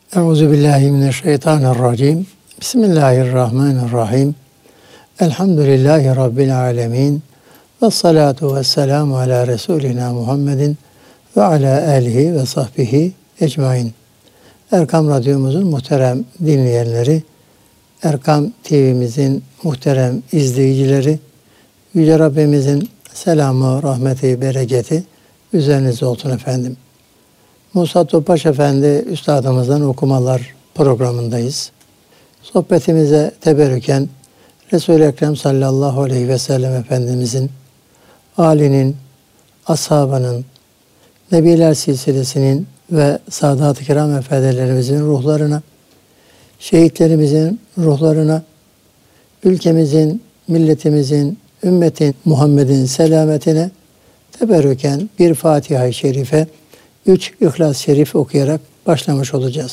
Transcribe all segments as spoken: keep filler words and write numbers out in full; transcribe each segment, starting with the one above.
Euzubillahimineşşeytanirracim. Bismillahirrahmanirrahim. Elhamdülillahi Rabbil alemin. Ve salatu ve selamu ala Resulina Muhammedin ve ala alihi ve sahbihi ecmain. Erkam Radyomuzun muhterem dinleyenleri, Erkam T V'mizin muhterem izleyicileri, Yüce Rabbimizin selamı, rahmeti, bereketi üzerinize olsun efendim. Musa Topbaş Efendi Üstadımızdan okumalar programındayız. Sohbetimize teberrüken Resul-i Ekrem sallallahu aleyhi ve sellem Efendimizin, âlinin, ashabının, Nebiler silsilesinin ve Sadat-ı Kiram Efendilerimizin ruhlarına, şehitlerimizin ruhlarına, ülkemizin, milletimizin, ümmetin, Muhammed'in selametine teberrüken bir Fatiha-i Şerife, üç İhlas-ı Şerif okuyarak başlamış olacağız.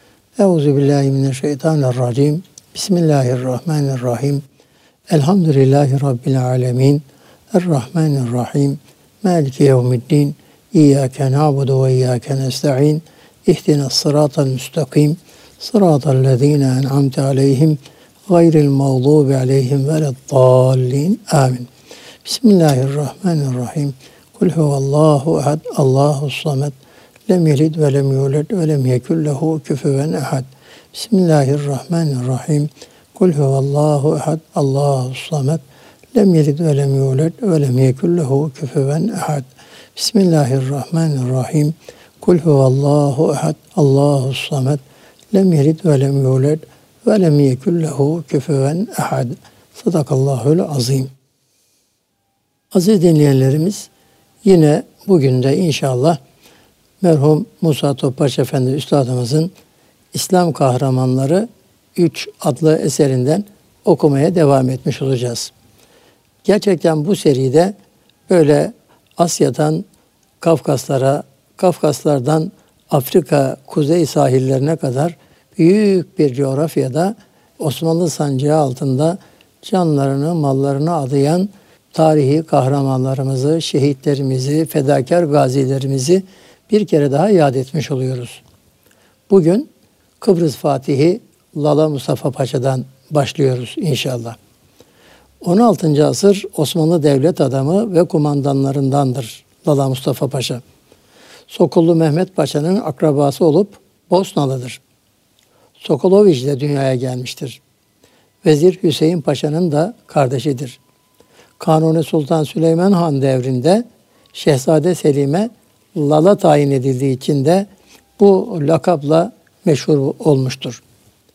Euzubillahimineşşeytanirracim. Bismillahirrahmanirrahim. Elhamdülillahi Rabbil alemin. Errahmanirrahim. Maliki yevmiddin. İyyâke na'budu ve iyyâke nesta'in. İhdinas sıratal müstakim. Sıratal lezîne en'amte aleyhim. Gayril mağdubi aleyhim veleddallin. Amin. Bismillahirrahmanirrahim. Kul huvallahu ehad, Allahus samed, lem yelid ve lem yulad ve lem yekun lehu kufuven ehad. Bismillahirrahmanirrahim. Kul huvallahu ehad, Allahus samed, lem yelid ve lem yulad ve lem yekun lehu kufuven ehad. Bismillahirrahmanirrahim. Kul huvallahu ehad, Allahus samed, lem yelid ve lem yulad ve lem yekun lehu kufuven ehad. Sadakallahul azim. Aziz dinleyenlerimiz, yine bugün de inşallah merhum Musa Topbaş Efendi Üstadımızın İslam Kahramanları üç adlı eserinden okumaya devam etmiş olacağız. Gerçekten bu seride böyle Asya'dan Kafkaslara, Kafkaslardan Afrika kuzey sahillerine kadar büyük bir coğrafyada Osmanlı sancağı altında canlarını, mallarını adayan tarihi kahramanlarımızı, şehitlerimizi, fedakar gazilerimizi bir kere daha yad etmiş oluyoruz. Bugün Kıbrıs Fatihi Lala Mustafa Paşa'dan başlıyoruz inşallah. on altıncı asır Osmanlı devlet adamı ve kumandanlarındandır Lala Mustafa Paşa. Sokullu Mehmet Paşa'nın akrabası olup Bosnalıdır. Sokoloviç ile dünyaya gelmiştir. Vezir Hüseyin Paşa'nın da kardeşidir. Kanuni Sultan Süleyman Han devrinde Şehzade Selim'e Lala tayin edildiği için de bu lakapla meşhur olmuştur.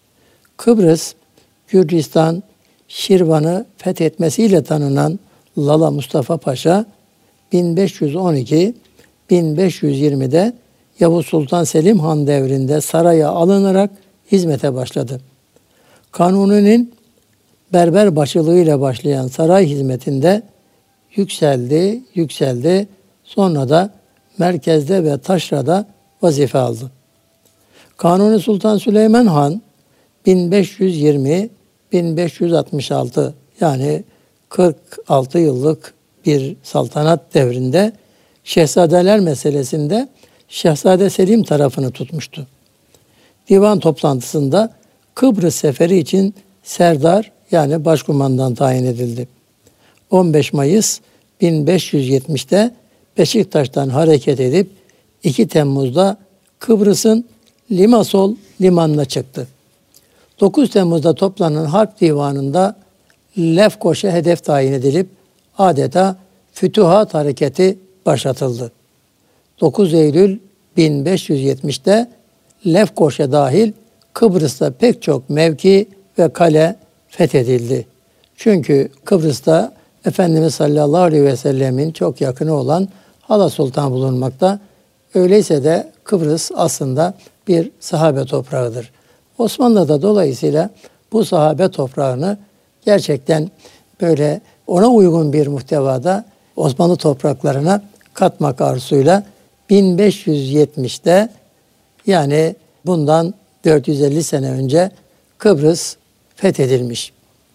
Kıbrıs, Gürcistan, Şirvan'ı fethetmesiyle tanınan Lala Mustafa Paşa, bin beş yüz on iki - bin beş yüz yirmide Yavuz Sultan Selim Han devrinde saraya alınarak hizmete başladı. Kanuni'nin berber başılığıyla başlayan saray hizmetinde yükseldi, yükseldi. Sonra da merkezde ve taşrada vazife aldı. Kanuni Sultan Süleyman Han bin beş yüz yirmi - bin beş yüz altmış altı yani kırk altı yıllık bir saltanat devrinde şehzadeler meselesinde Şehzade Selim tarafını tutmuştu. Divan toplantısında Kıbrıs seferi için serdar yani başkumandan tayin edildi. on beş Mayıs bin beş yüz yetmişte Beşiktaş'tan hareket edip iki Temmuz'da Kıbrıs'ın Limasol limanına çıktı. dokuz Temmuz'da toplanan Harp Divanı'nda Lefkoş'a hedef tayin edilip adeta Fütuhat Hareketi başlatıldı. dokuz Eylül bin beş yüz yetmişte Lefkoş'a dahil Kıbrıs'ta pek çok mevki ve kale fethedildi. Çünkü Kıbrıs'ta Efendimiz sallallahu aleyhi ve sellemin çok yakını olan Hala Sultan bulunmakta. Öyleyse de Kıbrıs aslında bir sahabe toprağıdır. Osmanlı da dolayısıyla bu sahabe toprağını gerçekten böyle ona uygun bir muhtevada Osmanlı topraklarına katmak arzusuyla bin beş yüz yetmişte yani bundan dört yüz elli sene önce Kıbrıs fethedilmiş.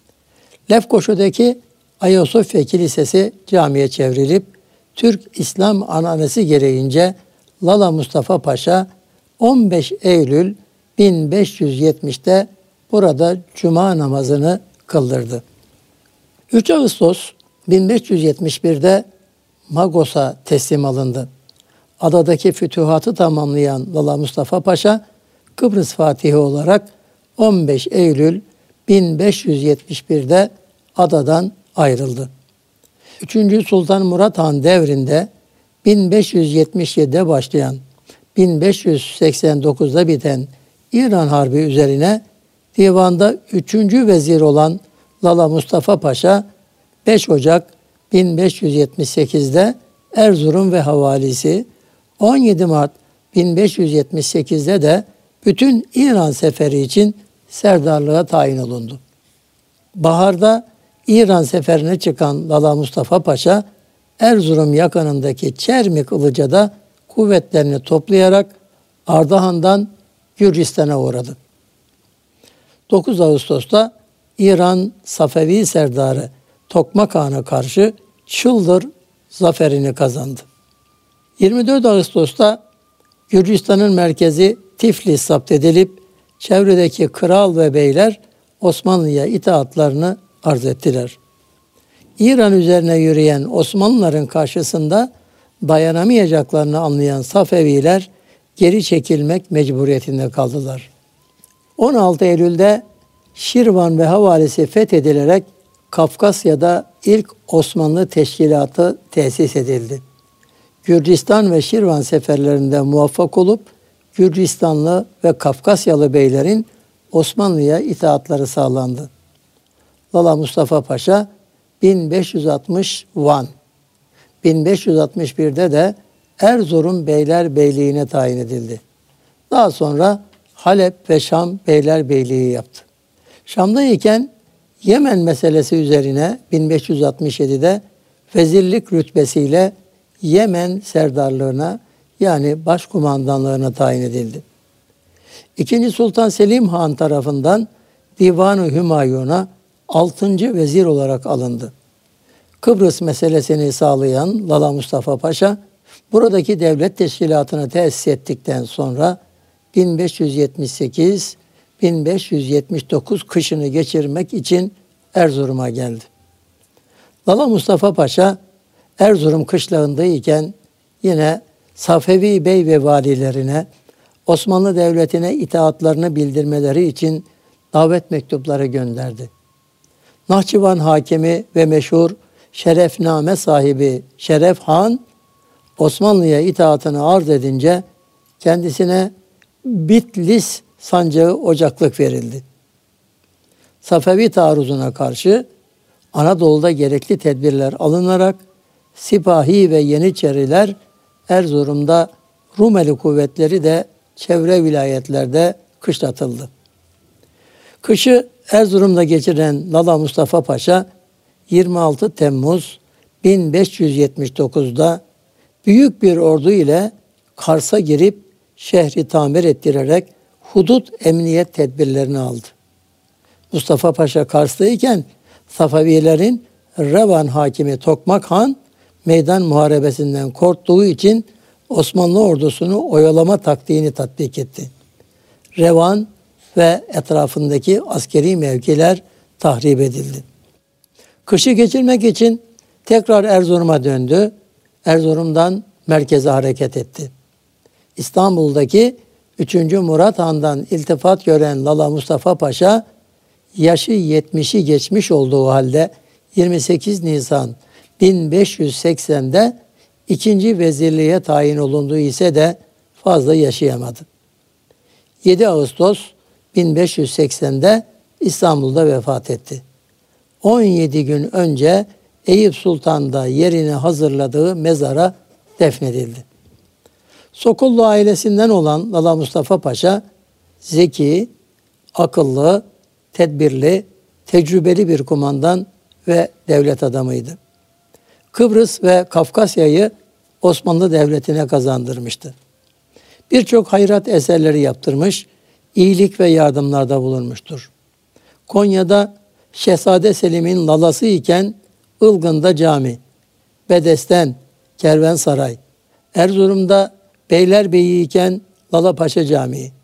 Lefkoşa'daki Ayasofya Kilisesi camiye çevrilip Türk İslam ananesi gereğince Lala Mustafa Paşa on beş Eylül bin beş yüz yetmişte burada cuma namazını kıldırdı. üç Ağustos bin beş yüz yetmiş birde Magos'a teslim alındı. Adadaki fütühatı tamamlayan Lala Mustafa Paşa, Kıbrıs Fatihi olarak on beş Eylül bin beş yüz yetmiş birde adadan ayrıldı. üçüncü Sultan Murat Han devrinde bin beş yüz yetmiş yedide başlayan, bin beş yüz seksen dokuzda biten İran Harbi üzerine divanda üçüncü vezir olan Lala Mustafa Paşa, beş Ocak bin beş yüz yetmiş sekizde Erzurum ve havalisi, on yedi Mart bin beş yüz yetmiş sekizde de bütün İran seferi için serdarlığa tayin olundu. Baharda İran seferine çıkan Lala Mustafa Paşa, Erzurum yakınındaki Çermik Ilıca'da kuvvetlerini toplayarak Ardahan'dan Gürcistan'a uğradı. dokuz Ağustos'ta İran Safevi Serdarı Tokmak Han'a karşı Çıldır zaferini kazandı. yirmi dört Ağustos'ta Gürcistan'ın merkezi Tiflis zapt edilip çevredeki kral ve beyler Osmanlı'ya itaatlarını arz ettiler. İran üzerine yürüyen Osmanlıların karşısında dayanamayacaklarını anlayan Safeviler geri çekilmek mecburiyetinde kaldılar. on altı Eylül'de Şirvan ve havalisi fethedilerek Kafkasya'da ilk Osmanlı teşkilatı tesis edildi. Gürcistan ve Şirvan seferlerinde muvaffak olup Gürcistanlı ve Kafkasyalı beylerin Osmanlı'ya itaatları sağlandı. Lala Mustafa Paşa bin beş yüz altmış Van, bin beş yüz altmış birde de Erzurum Beylerbeyliğine tayin edildi. Daha sonra Halep ve Şam Beylerbeyliği yaptı. Şam'dayken Yemen meselesi üzerine bin beş yüz altmış yedide vezirlik rütbesiyle Yemen serdarlığına yani başkumandanlığına tayin edildi. İkinci Sultan Selim Han tarafından Divan-ı Hümayun'a altıncı vezir olarak alındı. Kıbrıs meselesini sağlayan Lala Mustafa Paşa, buradaki devlet teşkilatını tesis ettikten sonra bin beş yüz yetmiş sekiz bin beş yüz yetmiş dokuz kışını geçirmek için Erzurum'a geldi. Lala Mustafa Paşa, Erzurum kışlağındayken yine Safevi bey ve valilerine Osmanlı Devleti'ne itaatlarını bildirmeleri için davet mektupları gönderdi. Nahçıvan hakimi ve meşhur şerefname sahibi Şeref Han, Osmanlı'ya itaatını arz edince kendisine Bitlis sancağı ocaklık verildi. Safevi taarruzuna karşı Anadolu'da gerekli tedbirler alınarak Sipahi ve Yeniçeriler Erzurum'da, Rumeli kuvvetleri de çevre vilayetlerde kışlatıldı. Kışı Erzurum'da geçiren Lala Mustafa Paşa yirmi altı Temmuz bin beş yüz yetmiş dokuzda büyük bir ordu ile Kars'a girip şehri tamir ettirerek hudut emniyet tedbirlerini aldı. Mustafa Paşa Kars'tayken Safavilerin Revan hakimi Tokmak Han meydan muharebesinden korktuğu için Osmanlı ordusunu oyalama taktiğini tatbik etti. Revan ve etrafındaki askeri mevkiler tahrip edildi. Kışı geçirmek için tekrar Erzurum'a döndü. Erzurum'dan merkeze hareket etti. İstanbul'daki üçüncü Murat Han'dan iltifat gören Lala Mustafa Paşa, yaşı yetmişi geçmiş olduğu halde yirmi sekiz Nisan bin beş yüz seksende ikinci vezirliğe tayin olunduğu ise de fazla yaşayamadı. yedi Ağustos bin beş yüz seksende İstanbul'da vefat etti. on yedi gün önce Eyüp Sultan'da yerini hazırladığı mezara defnedildi. Sokullu ailesinden olan Lala Mustafa Paşa, zeki, akıllı, tedbirli, tecrübeli bir kumandan ve devlet adamıydı. Kıbrıs ve Kafkasya'yı Osmanlı Devleti'ne kazandırmıştı. Birçok hayrat eserleri yaptırmış, iyilik ve yardımlarda bulunmuştur. Konya'da Şehzade Selim'in lalası iken Ilgın'da cami, Bedesten, Kervansaray, Erzurum'da Beylerbeyi iken Lala Paşa Camii,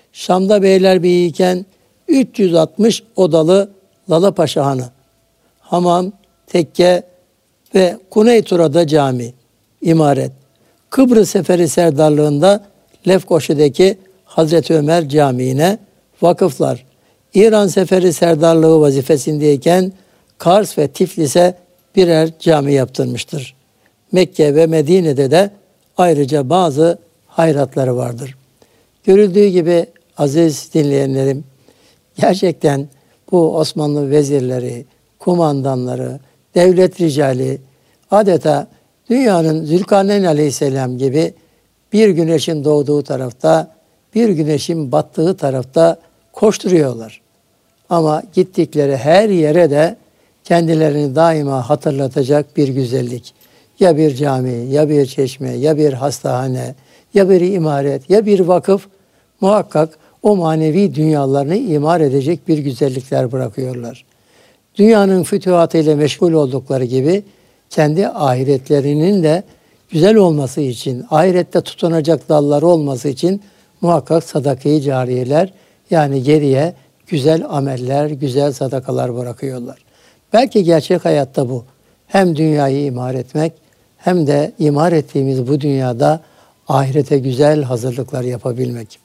Şam'da Beylerbeyi iken üç yüz altmış odalı Lalapaşa Hanı, hamam, tekke ve Kuneytura'da cami, imaret. Kıbrıs Seferi Serdarlığında Lefkoşa'daki Hazreti Ömer Camii'ne vakıflar. İran Seferi Serdarlığı vazifesindeyken Kars ve Tiflis'e birer cami yaptırmıştır. Mekke ve Medine'de de ayrıca bazı hayratları vardır. Görüldüğü gibi aziz dinleyenlerim, gerçekten bu Osmanlı vezirleri, kumandanları, devlet ricali adeta dünyanın Zülkarneyn Aleyhisselam gibi bir güneşin doğduğu tarafta, bir güneşin battığı tarafta koşturuyorlar. Ama gittikleri her yere de kendilerini daima hatırlatacak bir güzellik. Ya bir cami, ya bir çeşme, ya bir hastahane, ya bir imaret, ya bir vakıf muhakkak o manevi dünyalarını imar edecek bir güzellikler bırakıyorlar. Dünyanın fütühatıyla meşgul oldukları gibi kendi ahiretlerinin de güzel olması için, ahirette tutunacak dalları olması için muhakkak sadaka-i cariyeler, yani geriye güzel ameller, güzel sadakalar bırakıyorlar. Belki gerçek hayatta bu. Hem dünyayı imar etmek hem de imar ettiğimiz bu dünyada ahirete güzel hazırlıklar yapabilmek.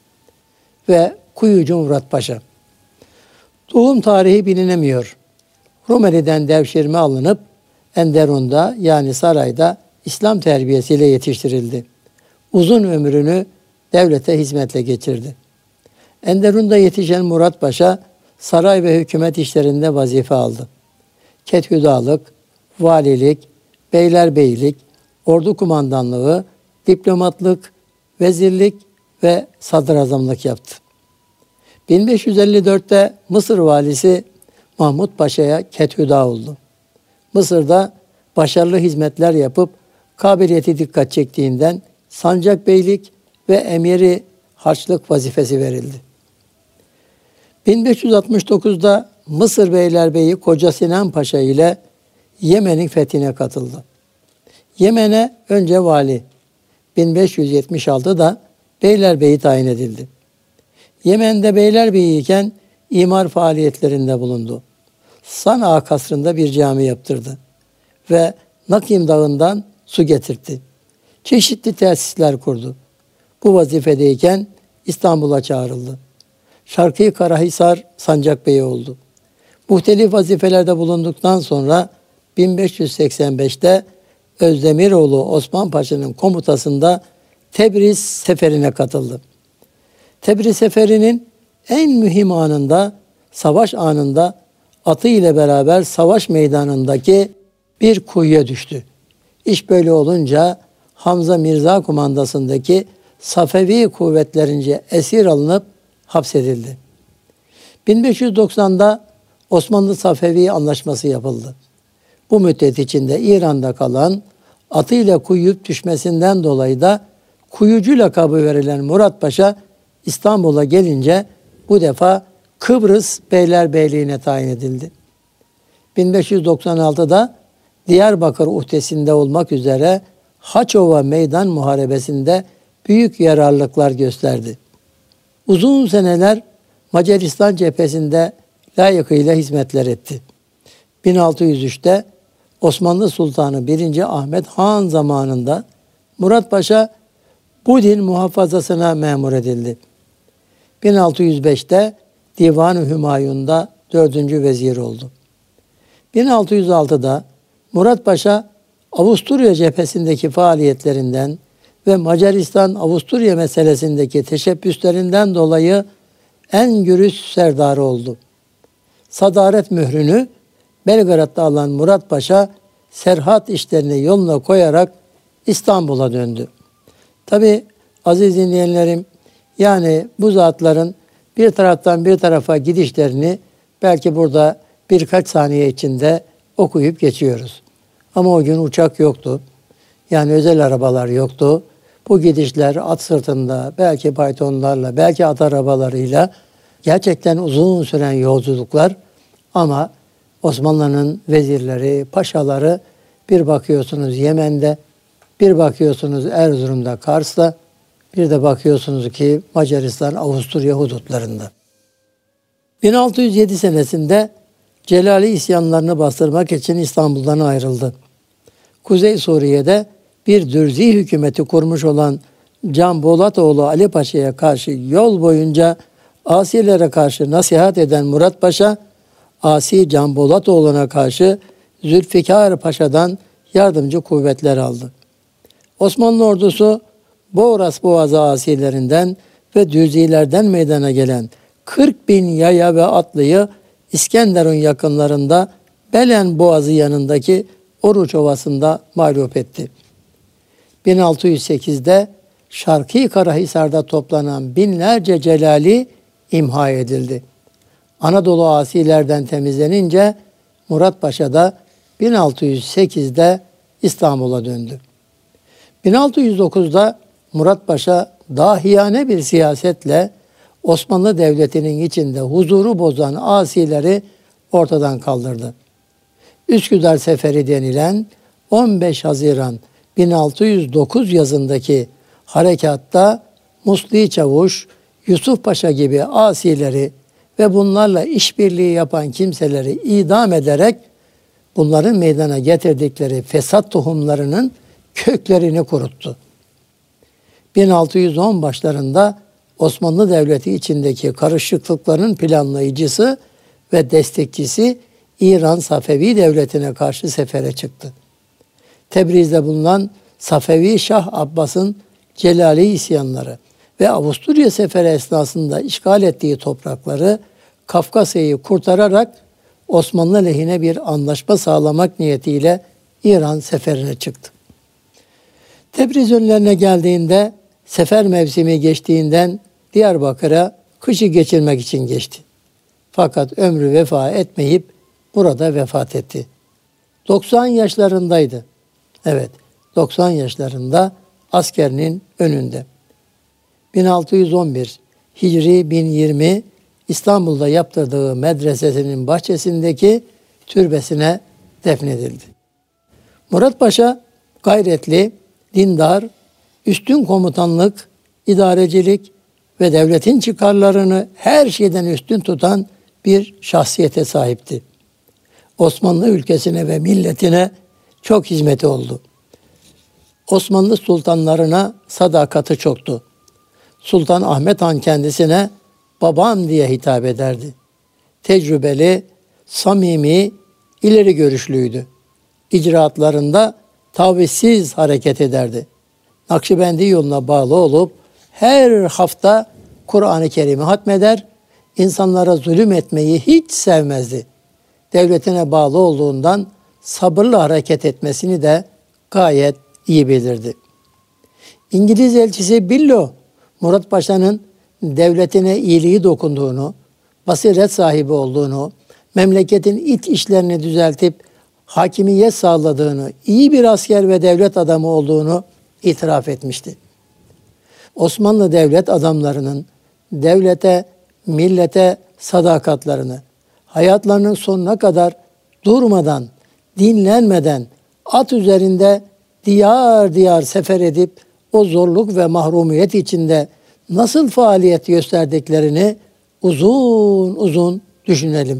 Ve Kuyucu Murat Paşa. Doğum tarihi bilinemiyor. Rumeli'den devşirme alınıp Enderun'da, yani sarayda İslam terbiyesiyle yetiştirildi. Uzun ömrünü devlete hizmetle geçirdi. Enderun'da yetişen Murat Paşa saray ve hükümet işlerinde vazife aldı. Kethüdalık, valilik, beylerbeylik, ordu kumandanlığı, diplomatlık, vezirlik ve sadrazamlık yaptı. bin beş yüz elli dörtte Mısır valisi Mahmud Paşa'ya kethüda oldu. Mısır'da başarılı hizmetler yapıp kabiliyeti dikkat çektiğinden sancakbeylik ve emiri harçlık vazifesi verildi. bin beş yüz altmış dokuzda Mısır Beylerbeyi Koca Sinan Paşa ile Yemen'in fethine katıldı. Yemen'e önce vali, bin beş yüz yetmiş altıda Beylerbeyi tayin edildi. Yemen'de Beylerbeyi iken imar faaliyetlerinde bulundu. Sanaa kasrında bir cami yaptırdı ve Nakim Dağı'ndan su getirtti. Çeşitli tesisler kurdu. Bu vazifedeyken İstanbul'a çağrıldı. Şarkı Karahisar Sancakbeyi oldu. Muhtelif vazifelerde bulunduktan sonra bin beş yüz seksen beşte Özdemiroğlu Osman Paşa'nın komutasında Tebriz seferine katıldı. Tebriz seferinin en mühim anında, savaş anında atı ile beraber savaş meydanındaki bir kuyuya düştü. İş böyle olunca Hamza Mirza kumandasındaki Safevi kuvvetlerince esir alınıp hapsedildi. bin beş yüz doksanda Osmanlı-Safevi anlaşması yapıldı. Bu müddet içinde İran'da kalan, atıyla kuyup düşmesinden dolayı da kuyucu lakabı verilen Murat Paşa İstanbul'a gelince bu defa Kıbrıs Beylerbeyliğine tayin edildi. bin beş yüz doksan altıda Diyarbakır uhdesinde olmak üzere Haçova Meydan Muharebesi'nde büyük yararlılıklar gösterdi. Uzun seneler Macaristan cephesinde layıkıyla hizmetler etti. bin altı yüz üçte Osmanlı Sultanı birinci. Ahmet Han zamanında Murat Paşa Budin muhafazasına memur edildi. bin altı yüz beşte Divan-ı Hümayun'da dördüncü vezir oldu. bin altı yüz altıda Murat Paşa Avusturya cephesindeki faaliyetlerinden ve Macaristan-Avusturya meselesindeki teşebbüslerinden dolayı en gürüz serdarı oldu. Sadaret mührünü Belgrad'da alan Murat Paşa serhat işlerini yoluna koyarak İstanbul'a döndü. Tabi aziz dinleyenlerim, yani bu zatların bir taraftan bir tarafa gidişlerini belki burada birkaç saniye içinde okuyup geçiyoruz. Ama o gün uçak yoktu. Yani özel arabalar yoktu. Bu gidişler at sırtında, belki faytonlarla, belki at arabalarıyla gerçekten uzun süren yolculuklar. Ama Osmanlı'nın vezirleri, paşaları bir bakıyorsunuz Yemen'de, bir bakıyorsunuz Erzurum'da, Kars'ta, Bir de bakıyorsunuz ki Macaristan, Avusturya hudutlarında. bin altı yüz yedi senesinde Celali isyanlarını bastırmak için İstanbul'dan ayrıldı. Kuzey Suriye'de bir Dürzi hükümeti kurmuş olan Can Bolatoğlu Ali Paşa'ya karşı yol boyunca asilere karşı nasihat eden Murat Paşa, asi Can Bolatoğlu'na karşı Zülfikar Paşa'dan yardımcı kuvvetler aldı. Osmanlı ordusu Boğaz Boğazı asilerinden ve Dürzilerden meydana gelen kırk bin yaya ve atlıyı İskenderun yakınlarında Belen Boğazı yanındaki Oruç Ovası'nda mağlup etti. bin altı yüz sekizde Şarkı Karahisar'da toplanan binlerce Celali imha edildi. Anadolu asilerden temizlenince Murat Paşa da bin altı yüz sekizde İstanbul'a döndü. bin altı yüz dokuzda Murat Paşa dahiyane bir siyasetle Osmanlı Devleti'nin içinde huzuru bozan asileri ortadan kaldırdı. Üsküdar Seferi denilen on beş Haziran bin altı yüz dokuz yazındaki harekatta Musli Çavuş, Yusuf Paşa gibi asileri ve bunlarla işbirliği yapan kimseleri idam ederek bunların meydana getirdikleri fesat tohumlarının köklerini kuruttu. bin altı yüz on başlarında Osmanlı Devleti içindeki karışıklıkların planlayıcısı ve destekçisi İran Safevi Devleti'ne karşı sefere çıktı. Tebriz'de bulunan Safevi Şah Abbas'ın Celali isyanları ve Avusturya seferi esnasında işgal ettiği toprakları Kafkasya'yı kurtararak Osmanlı lehine bir anlaşma sağlamak niyetiyle İran seferine çıktı. Tebriz önlerine geldiğinde sefer mevsimi geçtiğinden Diyarbakır'a kışı geçirmek için geçti. Fakat ömrü vefa etmeyip burada vefat etti. doksan yaşlarındaydı. Evet, doksan yaşlarında askerinin önünde. bin altı yüz on bir Hicri bin yirmi İstanbul'da yaptırdığı medresesinin bahçesindeki türbesine defnedildi. Murat Paşa gayretli, dindar, üstün komutanlık, idarecilik ve devletin çıkarlarını her şeyden üstün tutan bir şahsiyete sahipti. Osmanlı ülkesine ve milletine çok hizmeti oldu. Osmanlı sultanlarına sadakati çoktu. Sultan Ahmet Han kendisine babam diye hitap ederdi. Tecrübeli, samimi, ileri görüşlüydü. İcraatlarında tavizsiz hareket ederdi. Nakşibendi yoluna bağlı olup her hafta Kur'an-ı Kerim'i hatmeder, insanlara zulüm etmeyi hiç sevmezdi. Devletine bağlı olduğundan sabırla hareket etmesini de gayet iyi bilirdi. İngiliz elçisi Billo, Murat Paşa'nın devletine iyiliği dokunduğunu, basiret sahibi olduğunu, memleketin iç işlerini düzeltip hakimiyet sağladığını, iyi bir asker ve devlet adamı olduğunu itiraf etmişti. Osmanlı devlet adamlarının devlete, millete sadakatlerini, hayatlarının sonuna kadar durmadan, dinlenmeden, at üzerinde diyar diyar sefer edip o zorluk ve mahrumiyet içinde nasıl faaliyet gösterdiklerini uzun uzun düşünelim.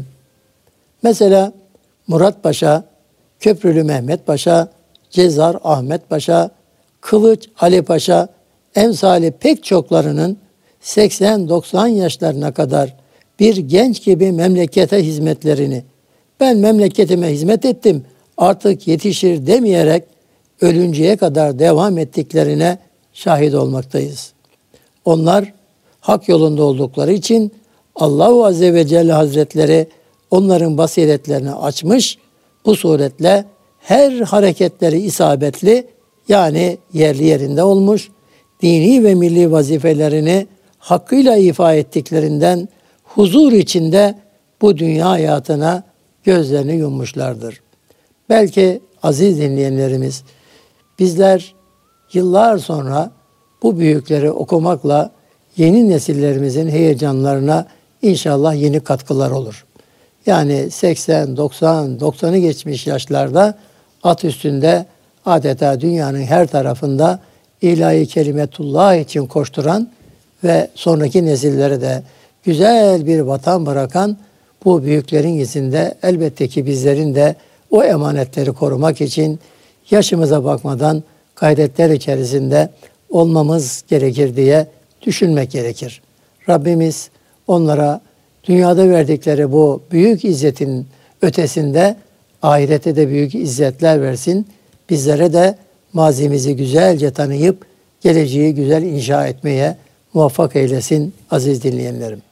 Mesela Murat Paşa, Köprülü Mehmet Paşa, Cezar Ahmet Paşa, Kılıç Ali Paşa, emsali pek çoklarının seksen doksan yaşlarına kadar bir genç gibi memlekete hizmetlerini, ben memleketime hizmet ettim artık yetişir demeyerek ölünceye kadar devam ettiklerine şahit olmaktayız. Onlar hak yolunda oldukları için Allah-u Azze ve Celle Hazretleri onların basiretlerini açmış, bu suretle her hareketleri isabetli, yani yerli yerinde olmuş, dini ve milli vazifelerini hakkıyla ifa ettiklerinden huzur içinde bu dünya hayatına gözlerini yummuşlardır. Belki aziz dinleyenlerimiz, bizler yıllar sonra bu büyükleri okumakla yeni nesillerimizin heyecanlarına inşallah yeni katkılar olur. Yani seksen, doksan, doksanı geçmiş yaşlarda at üstünde adeta dünyanın her tarafında ilahi kelimetullah için koşturan ve sonraki nesillere de güzel bir vatan bırakan bu büyüklerin izinde elbette ki bizlerin de o emanetleri korumak için yaşımıza bakmadan gayretler içerisinde olmamız gerekir diye düşünmek gerekir. Rabbimiz onlara dünyada verdikleri bu büyük izzetin ötesinde ahirete de büyük izzetler versin. Bizlere de mazimizi güzelce tanıyıp geleceği güzel inşa etmeye muvaffak eylesin aziz dinleyenlerim.